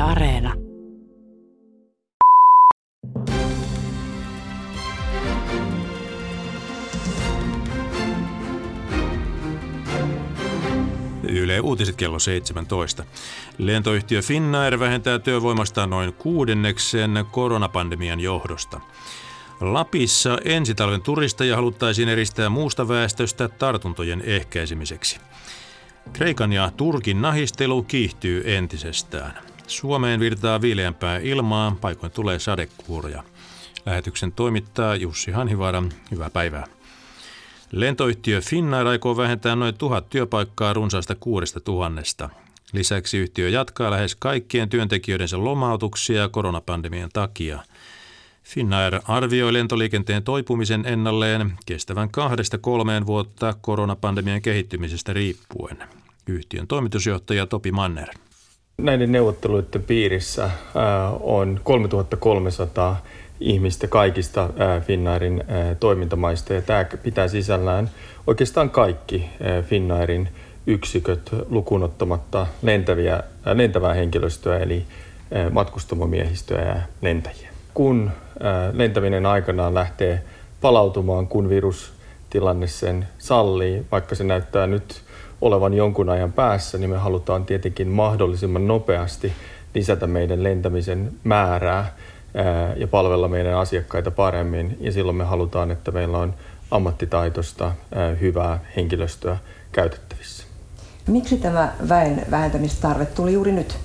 Areena. Yle Uutiset kello 17. Lentoyhtiö Finnair vähentää työvoimasta noin 1/6 koronapandemian johdosta. Lapissa ensitalven turisteja haluttaisiin eristää muusta väestöstä tartuntojen ehkäisemiseksi. Kreikan ja Turkin nahistelu kiihtyy entisestään. Suomeen virtaa viileämpää ilmaa, paikoin tulee sadekuuroja. Lähetyksen toimittaa Jussi Hanhivaara. Hyvää päivää. Lentoyhtiö Finnair aikoo vähentää noin 1000 työpaikkaa runsaasta 6000. Lisäksi yhtiö jatkaa lähes kaikkien työntekijöidensä lomautuksia koronapandemian takia. Finnair arvioi lentoliikenteen toipumisen ennalleen kestävän 2-3 vuotta koronapandemian kehittymisestä riippuen. Yhtiön toimitusjohtaja Topi Manner. Näiden neuvotteluiden piirissä on 3300 ihmistä kaikista Finnairin toimintamaista, ja tämä pitää sisällään oikeastaan kaikki Finnairin yksiköt lukuun ottamatta lentävää henkilöstöä, eli matkustamomiehistöä ja lentäjiä. Kun lentäminen aikanaan lähtee palautumaan, kun virustilanne sen sallii, vaikka se näyttää nyt olevan jonkun ajan päässä, niin me halutaan tietenkin mahdollisimman nopeasti lisätä meidän lentämisen määrää ja palvella meidän asiakkaita paremmin. Ja silloin me halutaan, että meillä on ammattitaitoista, hyvää henkilöstöä käytettävissä. Miksi tämä väen vähentämistarve tuli juuri nyt?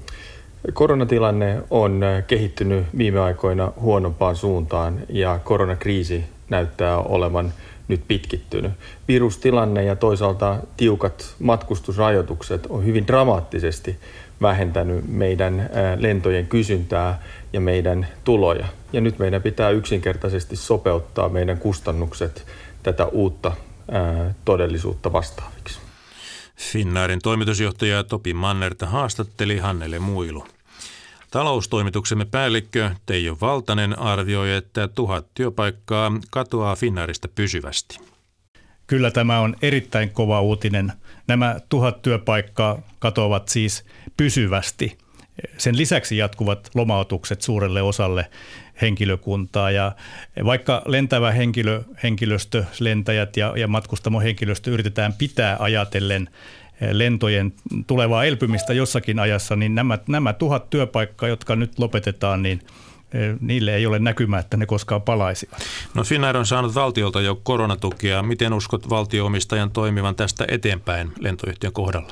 Koronatilanne on kehittynyt viime aikoina huonompaan suuntaan ja koronakriisi näyttää olevan nyt pitkittynyt. Virustilanne ja toisaalta tiukat matkustusrajoitukset on hyvin dramaattisesti vähentänyt meidän lentojen kysyntää ja meidän tuloja. Ja nyt meidän pitää yksinkertaisesti sopeuttaa meidän kustannukset tätä uutta todellisuutta vastaaviksi. Finnairin toimitusjohtaja Topi Mannerta haastatteli Hannele Muilu. Taloustoimituksemme päällikkö Teijo Valtanen arvioi, että 1000 työpaikkaa katoaa Finnairista pysyvästi. Kyllä tämä on erittäin kova uutinen. Nämä 1000 työpaikkaa katoavat siis pysyvästi. Sen lisäksi jatkuvat lomautukset suurelle osalle henkilökuntaa. Ja vaikka lentävä henkilöstö, lentäjät ja matkustamohenkilöstö yritetään pitää ajatellen lentojen tulevaa elpymistä jossakin ajassa, niin nämä 1000 työpaikkaa, jotka nyt lopetetaan, niin niille ei ole näkymää, että ne koskaan palaisivat. No Finnair on saanut valtiolta jo koronatukia. Miten uskot valtio-omistajan toimivan tästä eteenpäin lentoyhtiön kohdalla?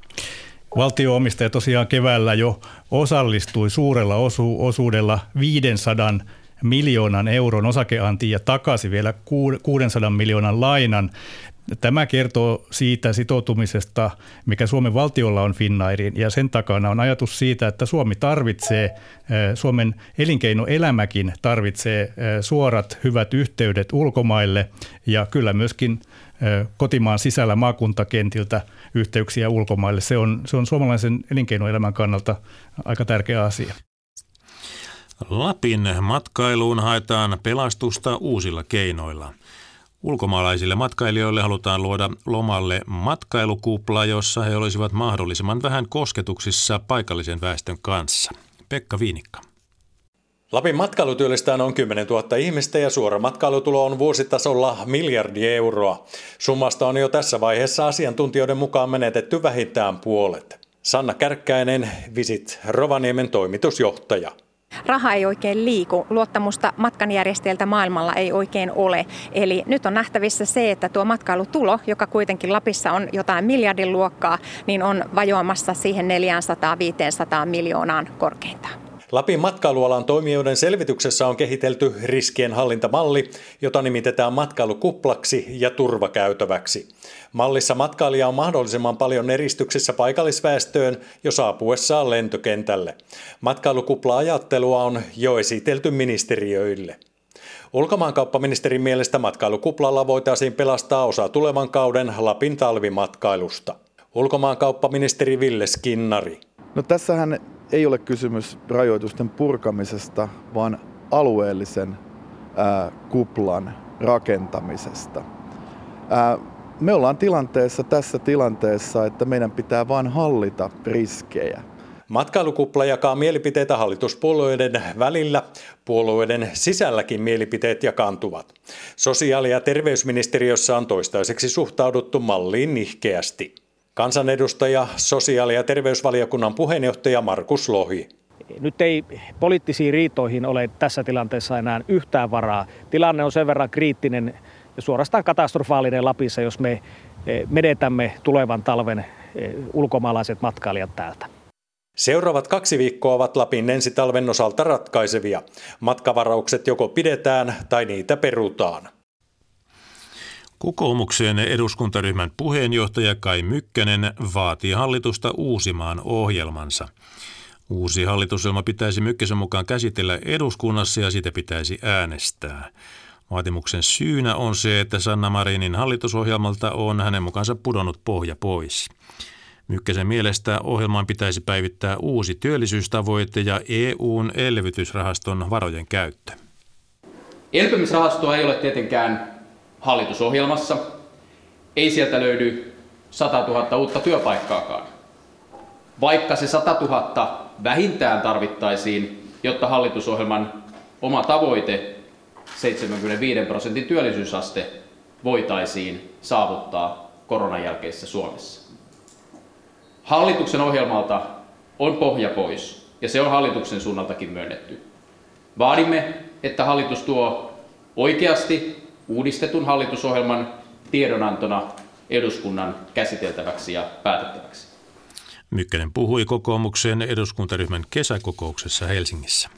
Valtio-omistaja tosiaan keväällä jo osallistui suurella osuudella 500 miljoonan euron osakeantiin ja takasi vielä 600 miljoonan lainan. Tämä kertoo siitä sitoutumisesta, mikä Suomen valtiolla on Finnairiin, ja sen takana on ajatus siitä, että Suomi tarvitsee, Suomen elinkeinoelämäkin tarvitsee suorat hyvät yhteydet ulkomaille ja kyllä myöskin kotimaan sisällä maakuntakentiltä yhteyksiä ulkomaille. Se on suomalaisen elinkeinoelämän kannalta aika tärkeä asia. Lapin matkailuun haetaan pelastusta uusilla keinoilla. Ulkomaalaisille matkailijoille halutaan luoda lomalle matkailukupla, jossa he olisivat mahdollisimman vähän kosketuksissa paikallisen väestön kanssa. Pekka Viinikka. Lapin matkailu työllistää noin 10 000 ihmistä ja suora matkailutulo on vuositasolla 1 miljardi euroa. Summasta on jo tässä vaiheessa asiantuntijoiden mukaan menetetty vähintään puolet. Sanna Kärkkäinen, Visit Rovaniemen toimitusjohtaja. Raha ei oikein liiku, luottamusta matkanjärjestäjiltä maailmalla ei oikein ole. Eli nyt on nähtävissä se, että tuo matkailutulo, joka kuitenkin Lapissa on jotain miljardin luokkaa, niin on vajoamassa siihen 400-500 miljoonaan korkeintaan. Lapin matkailualan toimijoiden selvityksessä on kehitelty riskienhallintamalli, jota nimitetään matkailukuplaksi ja turvakäytäväksi. Mallissa matkailija on mahdollisimman paljon eristyksissä paikallisväestöön jo saapuessaan lentokentälle. Matkailukuplaa-ajattelua on jo esitelty ministeriöille. Ulkomaankauppaministerin mielestä matkailukupλalla voitaisiin pelastaa osa tulevan kauden Lapin talvimatkailusta. Ulkomaankauppaministeri Ville Skinnari. No tässähän ei ole kysymys rajoitusten purkamisesta, vaan alueellisen kuplan rakentamisesta. Me ollaan tässä tilanteessa, että meidän pitää vain hallita riskejä. Matkailukupla jakaa mielipiteitä hallituspuolueiden välillä. Puolueiden sisälläkin mielipiteet jakaantuvat. Sosiaali- ja terveysministeriössä on toistaiseksi suhtauduttu malliin nihkeästi. Kansanedustaja, sosiaali- ja terveysvaliokunnan puheenjohtaja Markus Lohi. Nyt ei poliittisiin riitoihin ole tässä tilanteessa enää yhtään varaa. Tilanne on sen verran kriittinen ja suorastaan katastrofaalinen Lapissa, jos me menetämme tulevan talven ulkomaalaiset matkailijat täältä. Seuraavat 2 viikkoa ovat Lapin ensitalven osalta ratkaisevia. Matkavaraukset joko pidetään tai niitä perutaan. Kokoomuksen eduskuntaryhmän puheenjohtaja Kai Mykkänen vaatii hallitusta uusimaan ohjelmansa. Uusi hallitusohjelma pitäisi Mykkäsen mukaan käsitellä eduskunnassa ja siitä pitäisi äänestää. Vaatimuksen syynä on se, että Sanna Marinin hallitusohjelmalta on hänen mukaansa pudonnut pohja pois. Mykkäsen mielestä ohjelmaan pitäisi päivittää uusi työllisyystavoite ja EU:n elvytysrahaston varojen käyttö. Elpymisrahastoa ei ole tietenkään hallitusohjelmassa. Ei sieltä löydy 100 000 uutta työpaikkaakaan. Vaikka se 100 000 vähintään tarvittaisiin, jotta hallitusohjelman oma tavoite 75% työllisyysaste voitaisiin saavuttaa koronan jälkeisessä Suomessa. Hallituksen ohjelmalta on pohja pois ja se on hallituksen suunnaltakin myönnetty. Vaadimme, että hallitus tuo oikeasti uudistetun hallitusohjelman tiedonantona eduskunnan käsiteltäväksi ja päätettäväksi. Mykkänen puhui kokoomuksen eduskuntaryhmän kesäkokouksessa Helsingissä.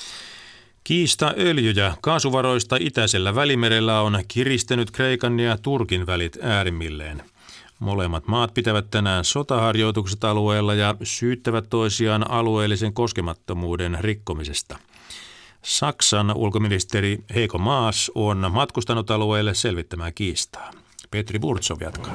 Kiista öljy- ja kaasuvaroista itäisellä Välimerellä on kiristänyt Kreikan ja Turkin välit äärimmilleen. Molemmat maat pitävät tänään sotaharjoitukset alueella ja syyttävät toisiaan alueellisen koskemattomuuden rikkomisesta. Saksan ulkoministeri Heiko Maas on matkustanut alueelle selvittämään kiistaa. Petri Burtsov jatkaa.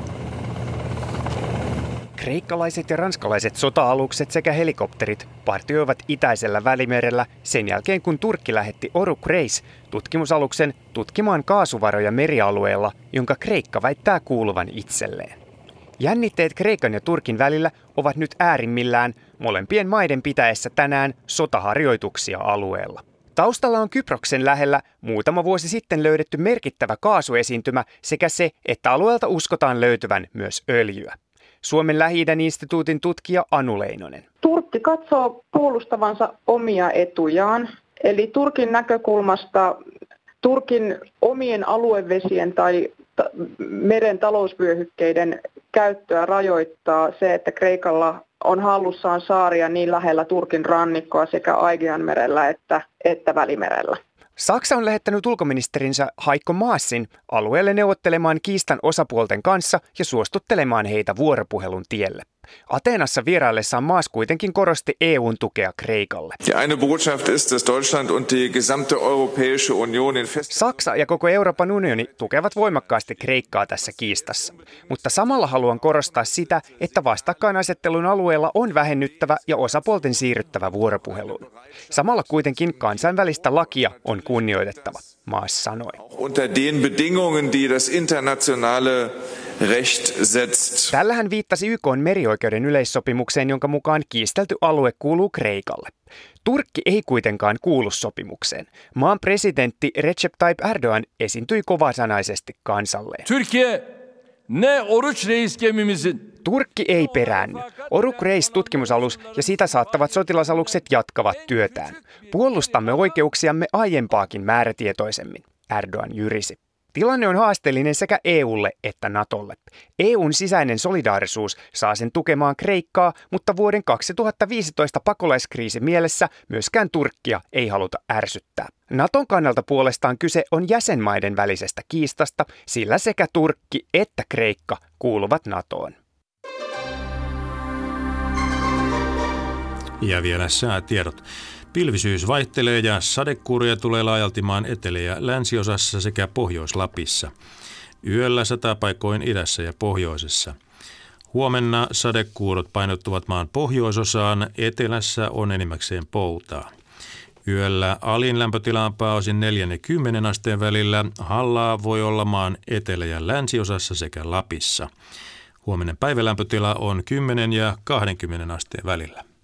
Kreikkalaiset ja ranskalaiset sota-alukset sekä helikopterit partioivat itäisellä Välimerellä sen jälkeen, kun Turkki lähetti Oruç Reis tutkimusaluksen tutkimaan kaasuvaroja merialueella, jonka Kreikka väittää kuuluvan itselleen. Jännitteet Kreikan ja Turkin välillä ovat nyt äärimmillään molempien maiden pitäessä tänään sotaharjoituksia alueella. Taustalla on Kyproksen lähellä muutama vuosi sitten löydetty merkittävä kaasuesiintymä sekä se, että alueelta uskotaan löytyvän myös öljyä. Suomen Lähi-idän instituutin tutkija Anu Leinonen. Turkki katsoo puolustavansa omia etujaan. Eli Turkin näkökulmasta Turkin omien aluevesien tai meren talousvyöhykkeiden käyttöä rajoittaa se, että Kreikalla on hallussaan saaria niin lähellä Turkin rannikkoa sekä Aegeanmerellä että Välimerellä. Saksa on lähettänyt ulkoministerinsä Heiko Maasin alueelle neuvottelemaan kiistan osapuolten kanssa ja suostuttelemaan heitä vuoropuhelun tielle. Ateenassa vieraillessaan Maas kuitenkin korosti EUn tukea Kreikalle. Saksa ja koko Euroopan unioni tukevat voimakkaasti Kreikkaa tässä kiistassa, mutta samalla haluan korostaa sitä, että vastakkainasettelun alueella on vähennyttävä ja osapuolten siirryttävä vuoropuheluun. Samalla kuitenkin kansainvälistä lakia on kunnioitettava, Maas sanoi. Tällä hän viittasi YK:n merioikeuden yleissopimukseen, jonka mukaan kiistelty alue kuuluu Kreikalle. Turkki ei kuitenkaan kuulu sopimukseen. Maan presidentti Recep Tayyip Erdoğan esiintyi kovasanaisesti kansalleen. Turkki ei peräänny. Oruç Reis tutkimusalus ja sitä saattavat sotilasalukset jatkavat työtään. Puolustamme oikeuksiamme aiempaakin määrätietoisemmin, Erdoğan jyrisi. Tilanne on haasteellinen sekä EUlle että NATOlle. EUn sisäinen solidaarisuus saa sen tukemaan Kreikkaa, mutta vuoden 2015 pakolaiskriisi mielessä myöskään Turkkia ei haluta ärsyttää. NATOn kannalta puolestaan kyse on jäsenmaiden välisestä kiistasta, sillä sekä Turkki että Kreikka kuuluvat NATOon. Ja vielä säätiedot. Pilvisyys vaihtelee ja sadekuuria tulee laajalti maan etelä- ja länsiosassa sekä Pohjois-Lapissa. Yöllä sataa paikoin idässä ja pohjoisessa. Huomenna sadekuurot painottuvat maan pohjoisosaan, etelässä on enimmäkseen poutaa. Yöllä alin lämpötila on pääosin 4 ja 10 asteen välillä, hallaa voi olla maan etelä- ja länsiosassa sekä Lapissa. Huominen päivälämpötila on 10 ja 20 asteen välillä.